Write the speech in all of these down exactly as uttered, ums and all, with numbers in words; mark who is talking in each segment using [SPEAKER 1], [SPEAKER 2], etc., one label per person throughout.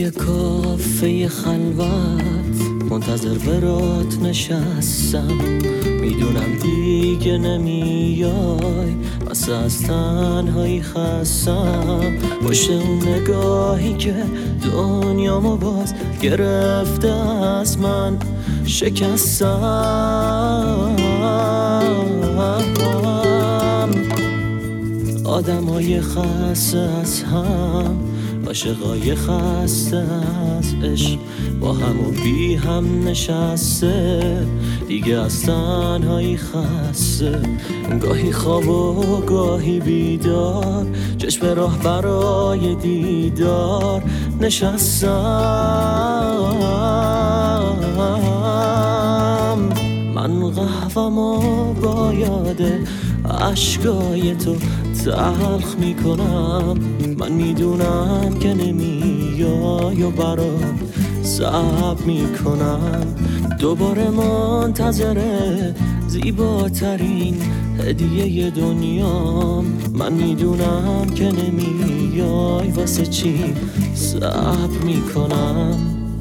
[SPEAKER 1] توی کافه خلوت منتظر برات نشستم، میدونم دیگه نمیای، واسه از تنهایی خستم. پشت اون نگاهی که دنیامو باز گرفته از من شکستم. آدمای خسته از هم، عاشقای خسته از عشق، با هم و بی هم نشسته، دیگه از تنهایی خسته. گاهی خواب و گاهی بیدار، چشم راه برای دیدار نشستم. من قهوه‌مو با یاده عشقای تو تلخ میکنم، من میدونم که نمیای و برات صبر میکنم. دوباره منتظره زیباترین هدیه دنیام، من میدونم که نمیای، واسه چی صبر میکنم.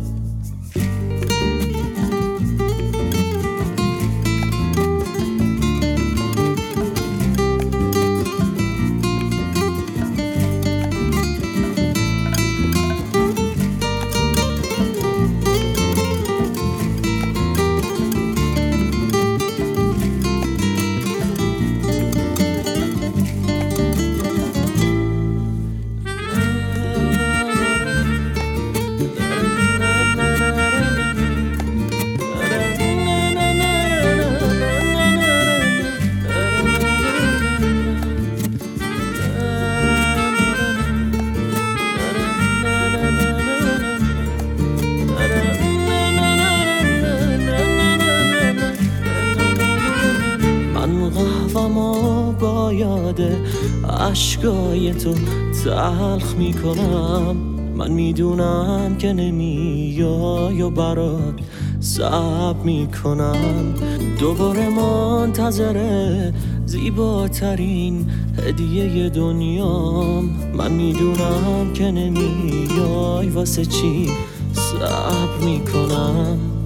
[SPEAKER 1] قهوه‌مو با یاده عشقای تو تلخ میکنم، من میدونم که نمیای و برات صبر میکنم. دوباره منتظره زیباترین هدیه دنیام، من میدونم که نمیای، واسه چی صبر میکنم.